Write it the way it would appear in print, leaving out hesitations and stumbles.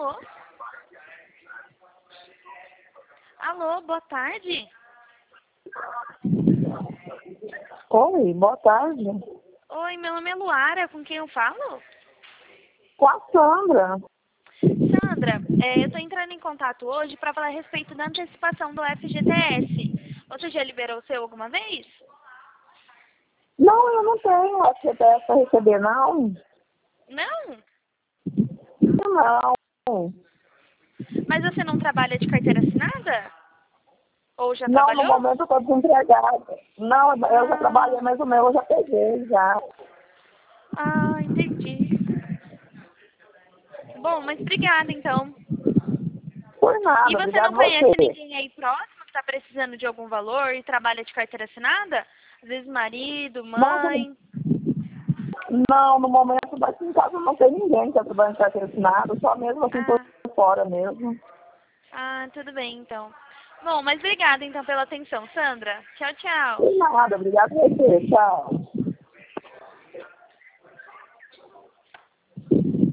Alô? Alô, boa tarde. Oi, boa tarde. Oi, meu nome é Luara, com quem eu falo? Com a Sandra. Sandra, eu estou entrando em contato hoje para falar a respeito da antecipação do FGTS. Você já liberou o seu alguma vez? Não, eu não tenho FGTS para receber, não. Não? Não. Mas você não trabalha de carteira assinada? Ou já Não, no trabalhou? momento eu estou desempregada. Não, eu já trabalhei, Ah, mas o meu eu já peguei, já. entendi. Bom, mas obrigada então. Por E nada, você não obrigado conhece você. ninguém aí próximo que está precisando de algum valor e trabalha de carteira assinada? Às vezes marido, Nossa, mãe. não, no momento daqui em casa não tem ninguém que está trabalhando com carteira assinada, só mesmo assim por Ah, fora mesmo. tudo bem então. Bom, mas obrigada então pela atenção, Sandra. Tchau, tchau. Por nada, obrigado você. Tchau.